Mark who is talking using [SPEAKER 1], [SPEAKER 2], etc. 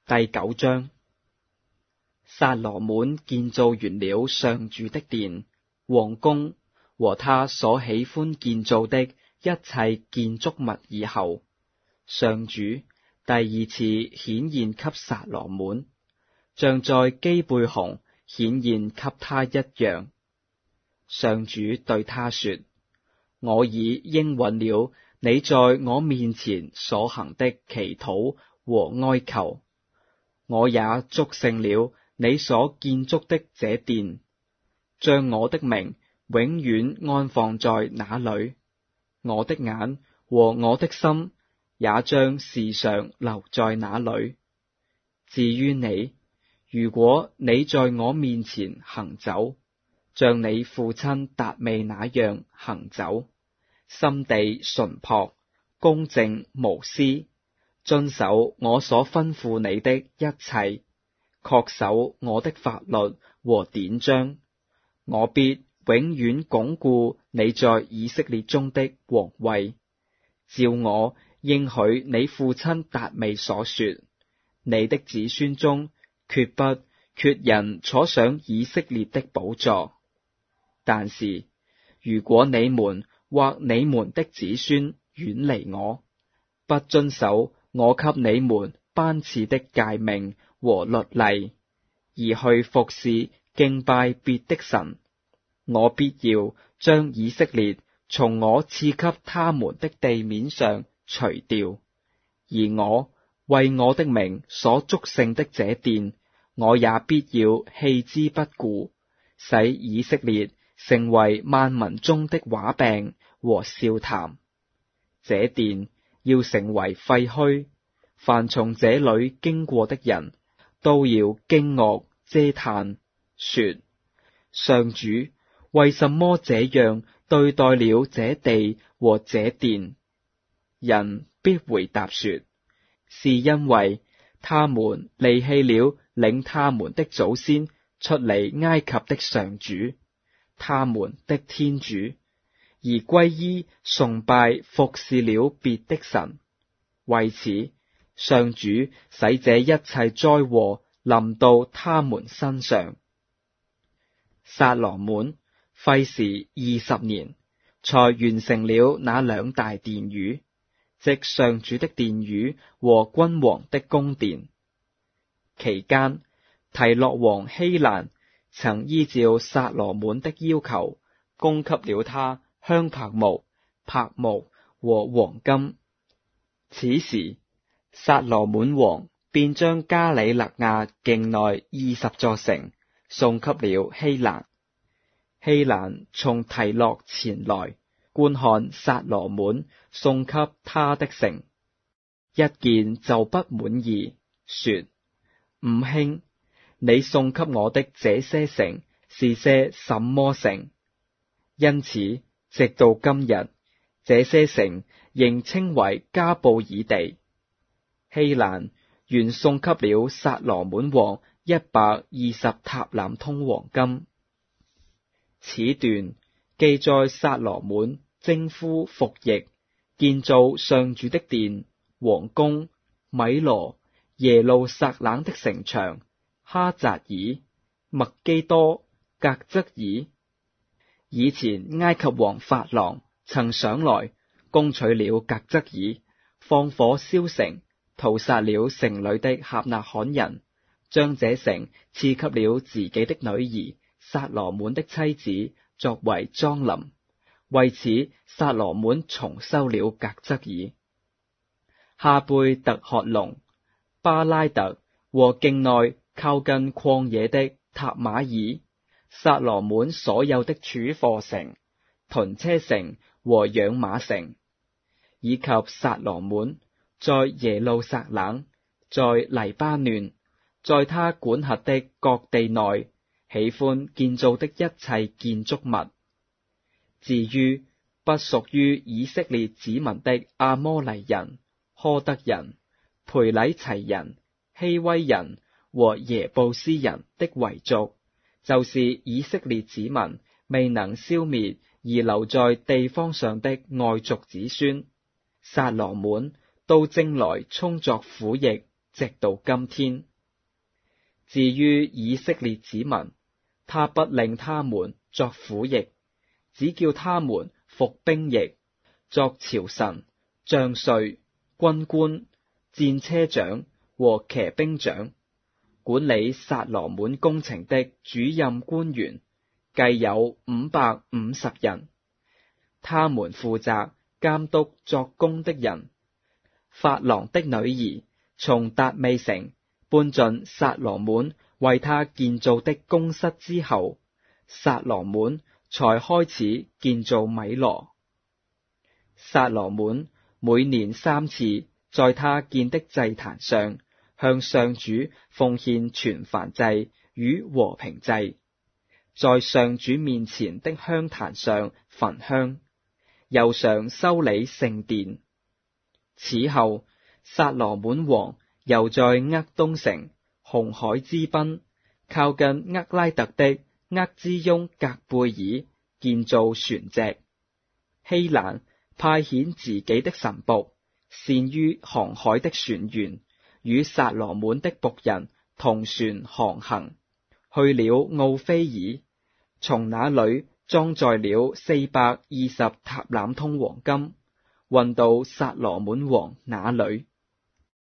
[SPEAKER 1] 第9章。撒羅滿建造完了上主的殿、王宮和他所喜歡建造的一切建築物以後，上主第2次顯現給撒羅滿，像在基貝紅顯現給他一樣。上主對他說：我已應允了你在我面前所行的祈禱和哀求，我也祝聖了你所建築的這殿，將我的名永遠安放在那裡，我的眼和我的心也將時常留在那裡。至於你，如果你在我面前行走，像你父親達味那樣行走，心地純樸、公正無私，遵守我所吩咐你的一切，恪守我的法律和典章，我必永遠鞏固你在以色列中的王位。照我應許你父親達味所說，你的子孫中決不缺人坐上以色列的寶座。但是，如果你們或你們的子孫遠離我，不遵守我給你們頒賜的誡命和律例，而去服侍敬拜別的神，我必要將以色列從我賜給他們的地面上除掉，而我為我的名所祝聖的這殿，我也必要棄之不顧，使以色列成為萬民中的話柄和笑談。這殿要成為廢墟，凡從這裡經過的人都要驚愕嗟嘆，說：上主為什麼這樣對待了這地和這殿？人必回答說：是因為他們離棄了領他們的祖先出離埃及的上主，他們的天主，而歸依崇拜服侍了別的神。為此，上主使這一切災禍臨到他們身上。撒羅滿費時20年，才完成了那2大殿宇，即上主的殿宇和君王的宮殿。期間，提洛王希蘭曾依照撒羅滿的要求，供給了他香柏木、柏木和黃金。此時，撒羅滿王便將加里肋亞境內20座城送給了希蘭。希蘭從提洛前來觀看撒羅滿送給他的城，一見就不滿意，說：吾兄，你送給我的這些城是些什麼城？因此，直到今日，這些城仍稱為加布爾地。希蘭原送給了撒羅滿王120塔冷通黃金。此段記載撒羅滿征夫服役、建造上主的殿、王宮、米羅、耶路撒冷的城牆、哈匝爾、麥基多、革則爾。以前埃及王法郎曾上來攻取了革則爾，放火燒城，屠殺了城裡的臘納罕人，將這城賜給了自己的女兒撒羅滿的妻子作為莊林。為此，撒羅滿重修了革則爾。哈貝特曷龍、巴拉特和境內靠近曠野的塔瑪爾，撒羅滿所有的儲貨城、屯車城和養馬城，以及撒羅滿在耶路撒冷、在黎巴嫩、在他管轄的各地內喜歡建造的一切建築物。至於不屬於以色列子民的阿摩黎人、柯德人、培禮齊人、希威人和耶布斯人的遺族，就是以色列子民未能消滅而留在地方上的外族子孫，撒羅滿都徵來充作苦役、 直到今天。至於以色列子民，他不令他們作苦役，只叫他們服兵役，作朝臣、將帥、軍官、戰車長和騎兵長，管理撒羅滿工程的主任官員計有550人，他們負責監督作工的人。法郎的女兒從達味城搬進撒羅滿為他建造的宮室之後，撒羅滿才開始建造米羅。撒羅滿每年3次在他建的祭壇上向上主奉獻全燔祭與和平祭，在上主面前的香壇上焚香，又常修理聖殿。此後，撒羅滿王又在厄東城紅海之濱，靠近厄拉特的厄茲雍革貝爾建造船隻。希蘭派遣自己的臣僕，善於航海的船員，與撒羅滿的僕人同船航行，去了奧菲爾，從那裏裝載了420塔冷通黃金，運到撒羅滿王那裏。